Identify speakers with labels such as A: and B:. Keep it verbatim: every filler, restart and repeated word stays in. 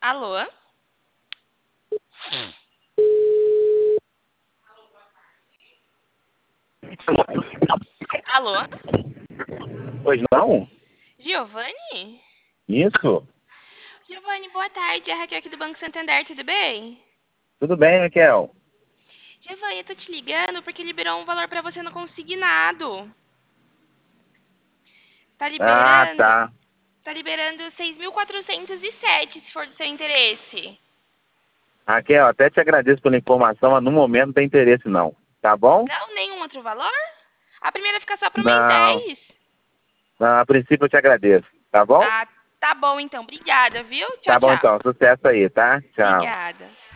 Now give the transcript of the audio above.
A: Alô? Alô?
B: Pois não?
A: Giovanni?
B: Isso?
A: Giovanni, boa tarde. É a Raquel aqui do Banco Santander, tudo bem?
B: Tudo bem, Raquel?
A: Giovanni, eu tô te ligando porque liberou um valor pra você no consignado. Tá
B: Ah,
A: liberando,
B: tá.
A: tá liberando seis mil quatrocentos e sete, se for do seu interesse.
B: Raquel, até te agradeço pela informação, mas no momento não tem interesse não. Tá bom?
A: Não, nenhum outro valor? A primeira fica só pro mês
B: Não.
A: dez.
B: Não, a princípio eu te agradeço. Tá bom?
A: Ah, tá bom então. Obrigada, viu? Tchau,
B: Tá bom
A: tchau.
B: então. Sucesso aí, tá? Tchau.
A: Obrigada.